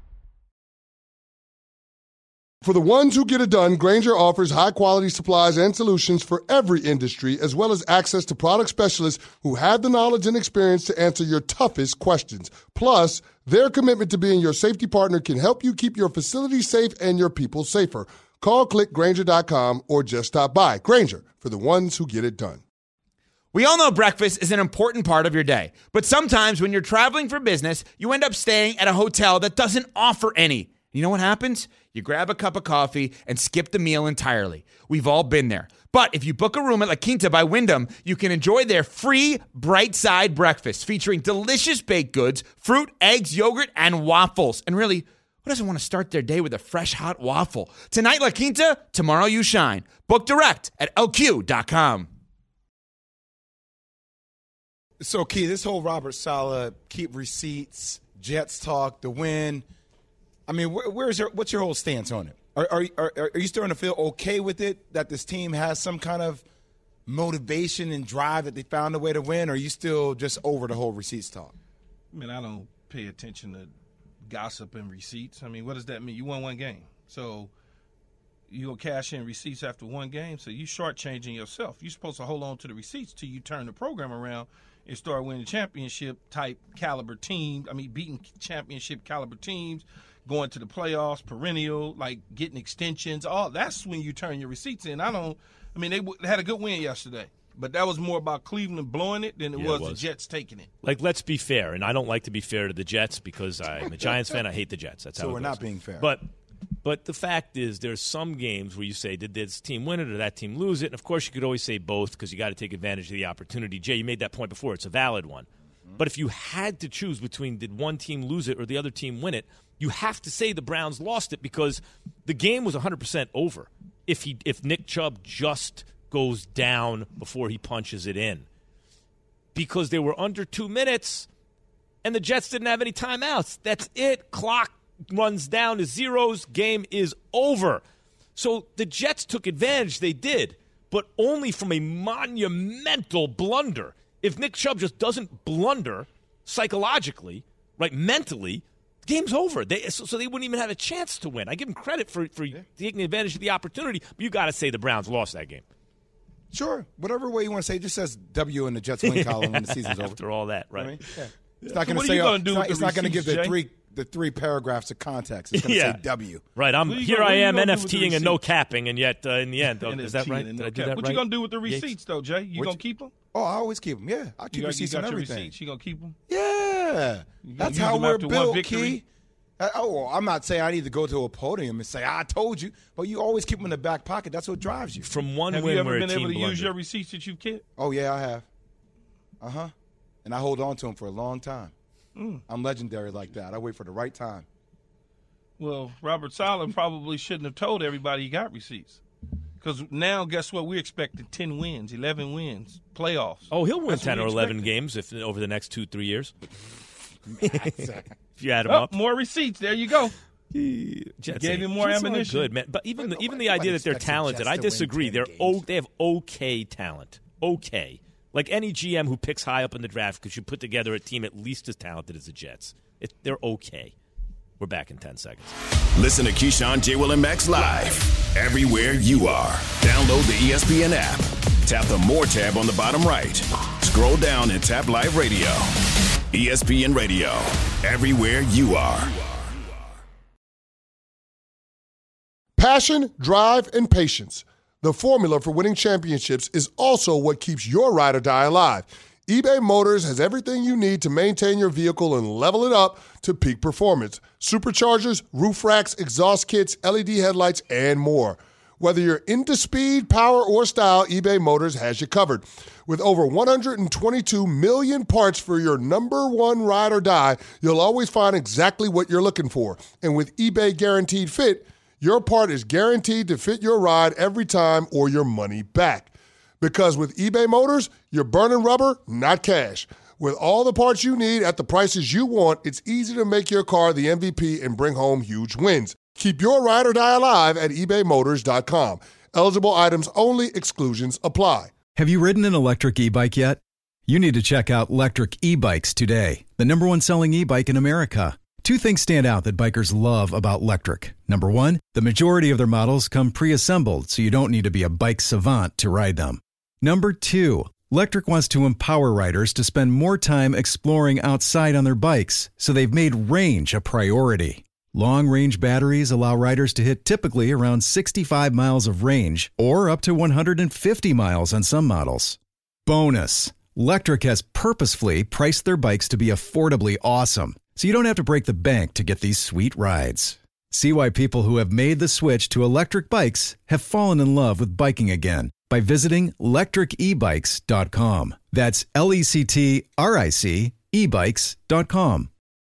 For the ones who get it done, Grainger offers high-quality supplies and solutions for every industry, as well as access to product specialists who have the knowledge and experience to answer your toughest questions. Plus, their commitment to being your safety partner can help you keep your facility safe and your people safer. Call, click Grainger dot com, or just stop by. Grainger, for the ones who get it done. We all know breakfast is an important part of your day, but sometimes when you're traveling for business, you end up staying at a hotel that doesn't offer any. You know what happens? You grab a cup of coffee and skip the meal entirely. We've all been there. But if you book a room at La Quinta by Wyndham, you can enjoy their free Bright Side breakfast featuring delicious baked goods, fruit, eggs, yogurt, and waffles. And really, who doesn't want to start their day with a fresh hot waffle? Tonight, La Quinta, tomorrow you shine. Book direct at L Q dot com. So, Key, this whole Robert Saleh, keep receipts, Jets talk, the win. I mean, where, where's your what's your whole stance on it? Are, are are are you starting to feel okay with it that this team has some kind of motivation and drive that they found a way to win? Or are you still just over the whole receipts talk? I mean, I don't pay attention to gossip and receipts. I mean, what does that mean? You won one game, so you go cash in receipts after one game. So you shortchanging yourself. You're supposed to hold on to the receipts till you turn the program around and start winning championship type caliber teams. I mean, beating championship caliber teams, going to the playoffs, perennial, like getting extensions. All that's when you turn your receipts in. I don't. I mean, they, w- they had a good win yesterday, but that was more about Cleveland blowing it than it, Yeah, was, it was the Jets taking it. Like, let's be fair, and I don't like to be fair to the Jets because I'm a Giants fan. I hate the Jets. That's So how it we're goes. not being fair. But but the fact is, there's some games where you say, did this team win it or that team lose it? And of course, you could always say both because you got to take advantage of the opportunity. Jay, you made that point before. It's a valid one. Mm-hmm. But if you had to choose between did one team lose it or the other team win it, you have to say the Browns lost it because the game was one hundred percent over if he if Nick Chubb just goes down before he punches it in. Because they were under two minutes and the Jets didn't have any timeouts. That's it. Clock runs down to zeros. Game is over. So the Jets took advantage. They did, but only from a monumental blunder. If Nick Chubb just doesn't blunder psychologically, right, mentally, the game's over. They, so, so they wouldn't even have a chance to win. I give them credit for, for yeah. taking advantage of the opportunity, but you got to say the Browns lost that game. Sure, whatever way you want to say it, just says W in the Jets win column when the season's over. After all that, right? I mean, yeah. It's not So going what to are say. you uh, gonna do it's not, with it's the not going to give the receipts, Jay? three the three paragraphs of context. It's going to Yeah. say W. Right. I'm What you here. gonna- what I you am gonna do with the NFTing and no receipts? capping, and yet uh, in the end, oh, is that N F T right? and Did no I do cap. that What right? you gonna do with the Yates? receipts, though, Jay? You What gonna you- keep them? Oh, I always keep them. Yeah, I keep You got, receipts you got on your everything. receipts. You gonna keep them? Yeah, You gonna that's use how them we're after one built, victory? Key. Uh, oh, well, I'm not saying I need to go to a podium and say I told you, but you always keep them in the back pocket. That's what drives you. From one Have win, you ever we're been a team able to use blunder. your receipts that you've kept? Oh yeah, I have. Uh huh. And I hold on to them for a long time. Mm. I'm legendary like that. I wait for the right time. Well, Robert Saleh probably shouldn't have told everybody he got receipts. Because now, guess what? We're expecting ten wins, eleven wins, playoffs. Oh, he'll win That's what ten or we eleven expected. games if over the next two, three years. If you add them Oh, up. more receipts. There you go. Jets Gave ain't- him more Jets aren't ammunition. Good, man. But even the, even the nobody idea that they're expects the talented, Jets I to win disagree. ten They're games. o- they have okay talent. Okay. Like any G M who picks high up in the draft could you put together a team at least as talented as the Jets. It, they're okay. We're back in ten seconds. Listen to Keyshawn, J. Will, and Max live everywhere you are. Download the E S P N app. Tap the More tab on the bottom right. Scroll down and tap Live Radio. E S P N Radio, everywhere you are. Passion, drive, and patience. The formula for winning championships is also what keeps your ride or die alive. eBay Motors has everything you need to maintain your vehicle and level it up to peak performance. Superchargers, roof racks, exhaust kits, L E D headlights, and more. Whether you're into speed, power, or style, eBay Motors has you covered. With over one hundred twenty-two million parts for your number one ride or die, you'll always find exactly what you're looking for. And with eBay Guaranteed Fit, your part is guaranteed to fit your ride every time or your money back. Because with eBay Motors, you're burning rubber, not cash. With all the parts you need at the prices you want, it's easy to make your car the M V P and bring home huge wins. Keep your ride or die alive at ebay motors dot com. Eligible items only. Exclusions apply. Have you ridden an electric e-bike yet? You need to check out Electric E-Bikes today, the number one selling e-bike in America. Two things stand out that bikers love about Electric. Number one, the majority of their models come pre-assembled, so you don't need to be a bike savant to ride them. Number two, Electric wants to empower riders to spend more time exploring outside on their bikes, so they've made range a priority. Long-range batteries allow riders to hit typically around sixty-five miles of range, or up to one hundred fifty miles on some models. Bonus, Electric has purposefully priced their bikes to be affordably awesome, so you don't have to break the bank to get these sweet rides. See why people who have made the switch to electric bikes have fallen in love with biking again by visiting electric e bikes dot com. That's L E C T R I C e bikes dot com.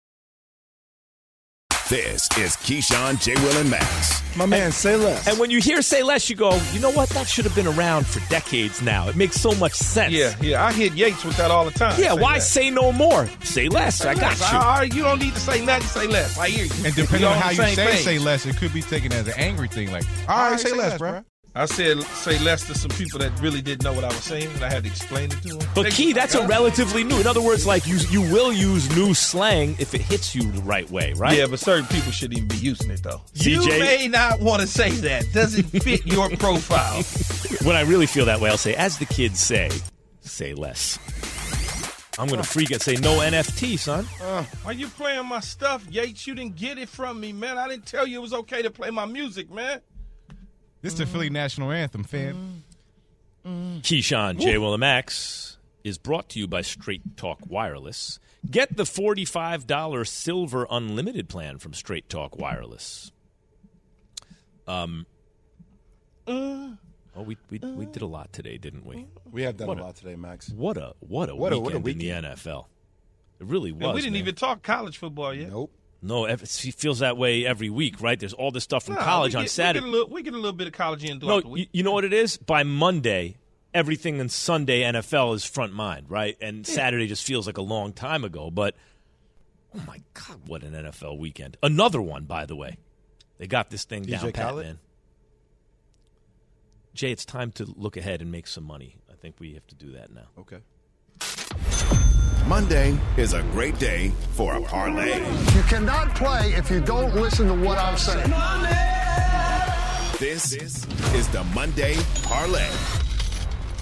This is Keyshawn, J. Will, and Max. My man, say less. And when you hear say less, you go, you know what? That should have been around for decades now. It makes so much sense. Yeah, yeah. I hit Yates with that all the time. Yeah, Say why less. say no more? Say less. Say I got less. you. All right, you don't need to say nothing. Say less. I hear you. And We depending all on how the you same say page. say less, it could be taken as an angry thing. Like, all right, say, less, bro. I said say less to some people that really didn't know what I was saying, and I had to explain it to them. But They- Key, that's a Yeah. relatively new. In other words, like you you will use new slang if it hits you the right way, right? Yeah, but certain people shouldn't even be using it, though. C J? You may not want to say that. Doesn't fit your profile. When I really feel that way, I'll say, as the kids say, say less. I'm going to freak and say no N F T, son. Uh, why you playing my stuff, Yates? You didn't get it from me, man. I didn't tell you it was okay to play my music, man. This is the Philly national anthem, fam. Keyshawn, J. Will, and Max is brought to you by Straight Talk Wireless. Get the forty-five dollars Silver Unlimited plan from Straight Talk Wireless. Um. Uh, oh, we we we did a lot today, didn't we? We have done What a lot today, Max. What a what a What a- weekend, what a in the weekend. N F L. It really was. and we didn't man. even talk college football yet. Nope. No, it feels that way every week, right? There's all this stuff from Nah, college we on get, Saturday. We get, a little, we get a little bit of college in throughout No, the you, week. you know what it is? By Monday, everything in Sunday N F L is front mind, right? And Yeah. Saturday just feels like a long time ago. But, oh, my God, what an N F L weekend. Another one, by the way. They got this thing D J down pat, Khaled? man. Jay, it's time to look ahead and make some money. I think we have to do that now. Okay. Monday is a great day for a parlay. You cannot play if you don't listen to what I'm saying. This is the Monday Parlay.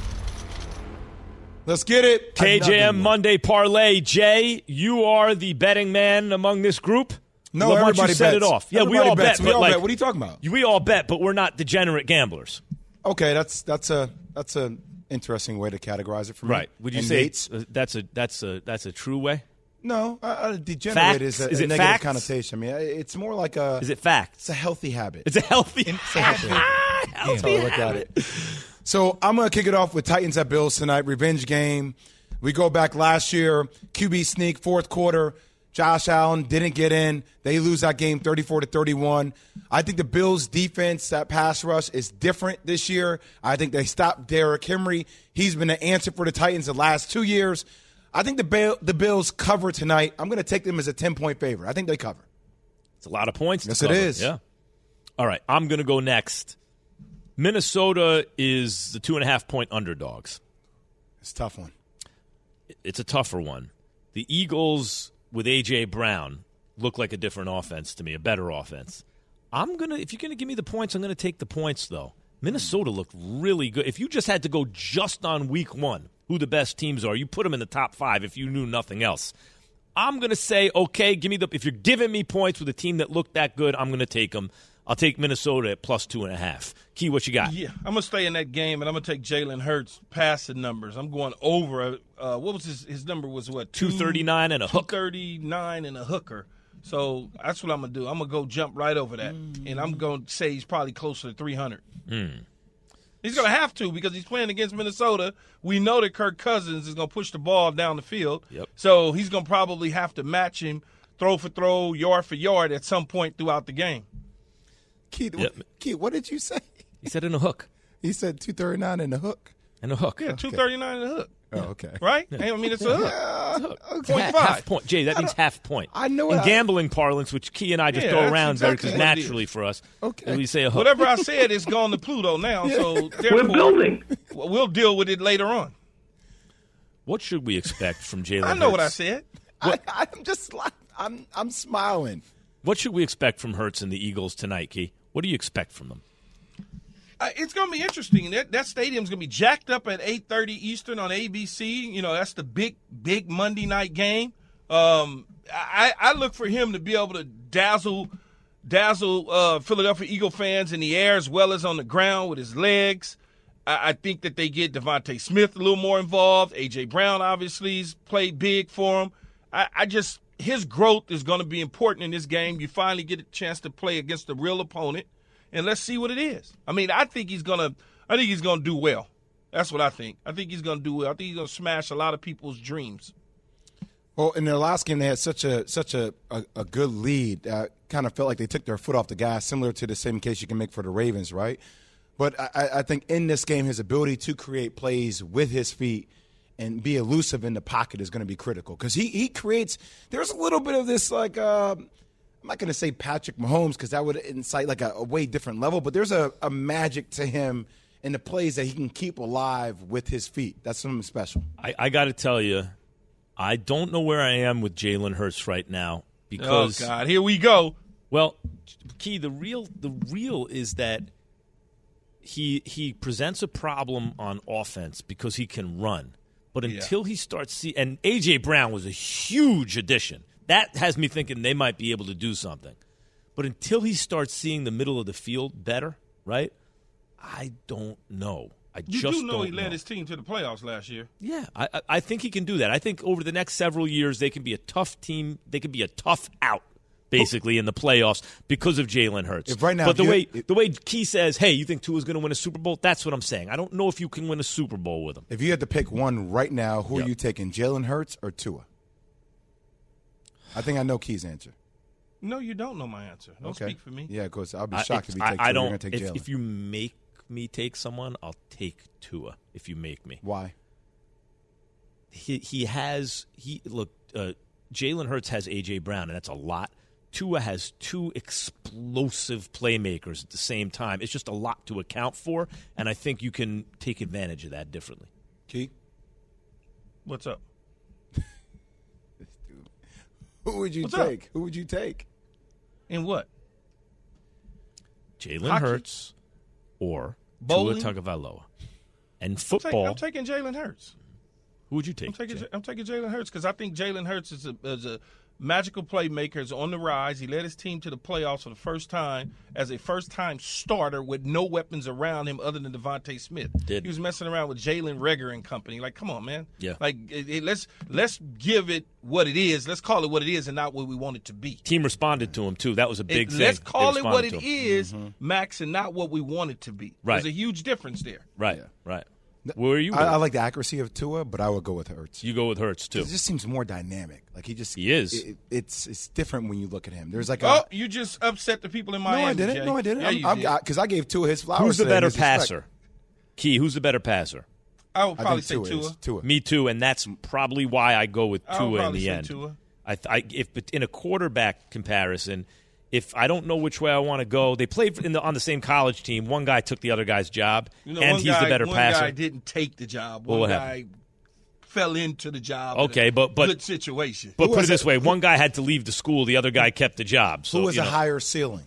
Let's get it. K J M Monday Parlay. Jay, you are the betting man among this group. No, Why don't everybody you set bets. it off. Yeah, Everybody we all bets. bet. We but all like, bet. What are you talking about? We all bet, but we're not degenerate gamblers. Okay, that's that's a that's a interesting way to categorize it for me. Right. Would you And say Nate's? uh, that's a that's a that's a true way? No, uh, uh, degenerate Facts? is a, Is a it negative facts? connotation. I mean, it's more like a. Is it fact? It's a healthy habit. It's a healthy. It's a healthy habit. healthy That's how I look at it. So I'm going to kick it off with Titans at Bills tonight. Revenge game. We go back last year. Q B sneak, fourth quarter. Josh Allen didn't get in. They lose that game thirty-four to thirty-one. I think the Bills' defense, that pass rush, is different this year. I think they stopped Derrick Henry. He's been an answer for the Titans the last two years. I think the Bill, the Bills cover tonight. I'm going to take them as a ten-point favorite. I think they cover. It's a lot of points. Yes, to it cover. is. Yeah. All right, I'm going to go next. Minnesota is the two and a half point underdogs. It's a tough one. It's a tougher one. The Eagles with A J Brown look like a different offense to me, a better offense. I'm gonna if you're gonna give me the points, I'm gonna take the points though. Minnesota looked really good. If you just had to go just on week one, who the best teams are, you put them in the top five if you knew nothing else. I'm gonna say, okay, give me the if you're giving me points with a team that looked that good, I'm gonna take them. I'll take Minnesota at plus two and a half. Key, what you got? Yeah, I'm going to stay in that game, and I'm going to take Jalen Hurts passing numbers. I'm going over. Uh, what was his his number was what? two thirty-nine and a hook. two thirty-nine and a hooker. So that's what I'm going to do. I'm going to go jump right over that, mm. and I'm going to say he's probably closer to three hundred. Mm. He's going to have to because he's playing against Minnesota. We know that Kirk Cousins is going to push the ball down the field. Yep. So he's going to probably have to match him throw for throw, yard for yard at some point throughout the game. Keith, Yep. what, Keith, what did you say? He said in a hook. He said two thirty-nine in the hook. In a hook. Yeah, two thirty-nine in the hook. Oh, okay. Right? I mean, it's a hook. Yeah, okay. Point half, five. half point. Jay, that means half point. I know In it. gambling parlance, which Key and I just Yeah, throw that's around exactly very what it is. naturally for us. Okay. We say a hook. Whatever I said is gone to Pluto now, so therefore, building. we'll deal with it later on. What should we expect from Jalen I know what I Hurts? said. I, I'm just like I'm I'm smiling. What should we expect from Hurts and the Eagles tonight, Key? What do you expect from them? Uh, it's going to be interesting. That that stadium's going to be jacked up at eight thirty Eastern on A B C. You know, that's the big, big Monday night game. Um, I, I look for him to be able to dazzle dazzle uh, Philadelphia Eagle fans in the air as well as on the ground with his legs. I, I think that they get Devontae Smith a little more involved. A J Brown obviously has played big for him. I, I just his growth is going to be important in this game. You finally get a chance to play against a real opponent. And let's see what it is. I mean, I think he's gonna. I think he's gonna do well. That's what I think. I think he's gonna do well. I think he's gonna smash a lot of people's dreams. Well, in their last game, they had such a such a, a, a good lead that kind of felt like they took their foot off the gas, similar to the same case you can make for the Ravens, right? But I, I think in this game, his ability to create plays with his feet and be elusive in the pocket is going to be critical because he he creates. There's a little bit of this like. Uh, I'm not going to say Patrick Mahomes because that would incite like a, a way different level, but there's a, a magic to him in the plays that he can keep alive with his feet. That's something special. I, I got to tell you, I don't know where I am with Jalen Hurts right now because. Oh God, here we go. Well, Key, the real the real is that he he presents a problem on offense because he can run, but until yeah. he starts see and A J Brown was a huge addition. That has me thinking they might be able to do something. But until he starts seeing the middle of the field better, right, I don't know. I you just do know don't he led know. his team to the playoffs last year. Yeah, I, I, I think he can do that. I think over the next several years they can be a tough team. They can be a tough out, basically, in the playoffs because of Jalen Hurts. If right now, but the you, way if, the way Key says, hey, you think Tua's going to win a Super Bowl? That's what I'm saying. I don't know if you can win a Super Bowl with him. If you had to pick one right now, who yep. are you taking, Jalen Hurts or Tua? I think I know Key's answer. No, you don't know my answer. Don't okay. speak for me. Yeah, because I'll be shocked I, if you take I, I Tua. don't, You're going to take if, Jalen. If you make me take someone, I'll take Tua. If you make me, why? He he has he look. Uh, Jalen Hurts has A J Brown, and that's a lot. Tua has two explosive playmakers at the same time. It's just a lot to account for, and I think you can take advantage of that differently. Key, what's up? Who would you What's take? Up? Who would you take? In what? Jalen Hurts or Bowling? Tua Tagovailoa. And football. I'm, take, I'm taking Jalen Hurts. Who would you take? I'm taking, Jay? I'm taking Jalen Hurts because I think Jalen Hurts is a, is a magical playmaker. Is on the rise. He led his team to the playoffs for the first time as a first-time starter with no weapons around him other than Devontae Smith. Did. He was messing around with Jalen Reagor and company. Like, come on, man. Yeah. Like, it, it, let's let's give it what it is. Let's call it what it is and not what we want it to be. Team responded to him, too. That was a big It- thing. Let's They call it what responded it to him. is, Max, and not what we want it to be. Right. There's a huge difference there. Right, right. Where are you I, going? I like the accuracy of Tua, but I would go with Hurts. You go with Hurts, too. It just seems more dynamic. Like he just He is. It, it's it's different when you look at him. There's like Oh, a you just upset the people in no, Miami. I didn't. Jay. No, I didn't. Yeah, you I'm, did. I'm, because I gave Tua his flowers. Who's the today in better his respect. passer? Key, who's the better passer? I would I probably think say Tua Tua. is. Tua. Me, too, and that's probably why I go with I would Tua in probably the say end. Tua. I, I, if in a quarterback comparison, if I don't know which way I want to go, they played in the, on the same college team. One guy took the other guy's job, You know, and one he's guy, the better one passer. guy didn't take the job. Well, One what guy happened? fell into the job. Okay, in a but- but- good situation. But Who put it was this it? way: one guy had to leave the school, the other guy kept the job. So Who has you a know, higher ceiling?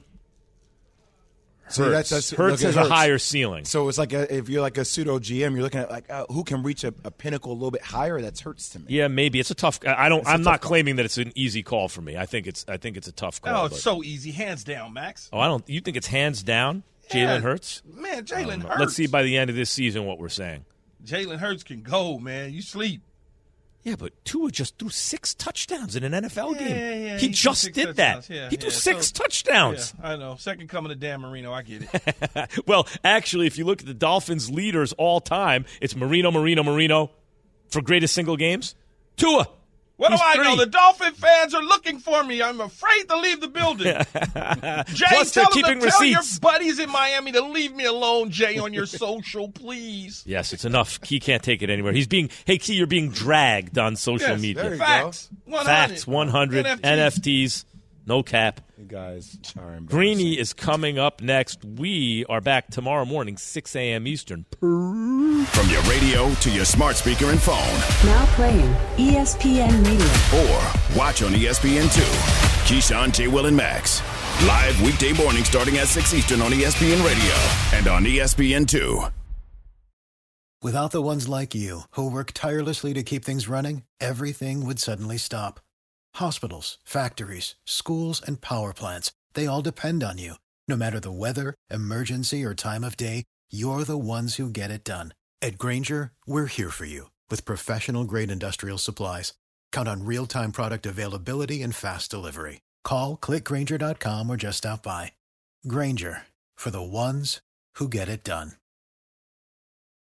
See, Hurts. that's- that's- Hurts look at has a Hurts. higher ceiling. So it's like a, if you're like a pseudo G M, you're looking at like uh, who can reach a, a pinnacle a little bit higher. That's Hurts to me. Yeah, maybe it's a tough. I don't. It's a I'm not tough call. claiming that it's an easy call for me. I think it's. I think it's a tough call. Oh, but- it's so easy, hands down, Max. oh, I don't. You think it's hands down, Yeah. Jalen Hurts? Man, Jalen Hurts. Let's see by the end of this season what we're saying. Jalen Hurts can go, man. You sleep. Yeah, but Tua just threw six touchdowns in an N F L Yeah, game. yeah, yeah. He, He threw just six did that. touchdowns. Yeah, he threw yeah. six So- touchdowns. Yeah, I know. Second coming to Dan Marino. I get it. Well, actually, if you look at the Dolphins' leaders all time, it's Marino, Marino, Marino for greatest single games. Tua. What He's do I three. know? The Dolphin fans are looking for me. I'm afraid to leave the building. Jay, Plus, they're tell, them keeping to, tell your receipts. buddies in Miami to leave me alone, Jay, on your social, please. Yes, it's enough. Key can't take it anywhere. He's being, hey, Key, you're being dragged on social Yes, media. there you Facts. go. one hundred. Facts, one hundred, N F Ts. N F Ts, no cap. You guys are embarrassing. Greeny is coming up next. We are back tomorrow morning, six a.m. Eastern. From your radio to your smart speaker and phone, Now playing E S P N Radio. or watch on E S P N two. Keyshawn, J. Will, and Max. Live weekday morning starting at six Eastern on E S P N Radio and on E S P N two. Without the ones like you, who work tirelessly to keep things running, everything would suddenly stop. Hospitals, factories, schools, and power plants, they all depend on you. No matter the weather, emergency, or time of day, you're the ones who get it done. At Grainger, we're here for you with professional-grade industrial supplies. Count on real-time product availability and fast delivery. Call, click Grainger dot com, or just stop by. Grainger, for the ones who get it done.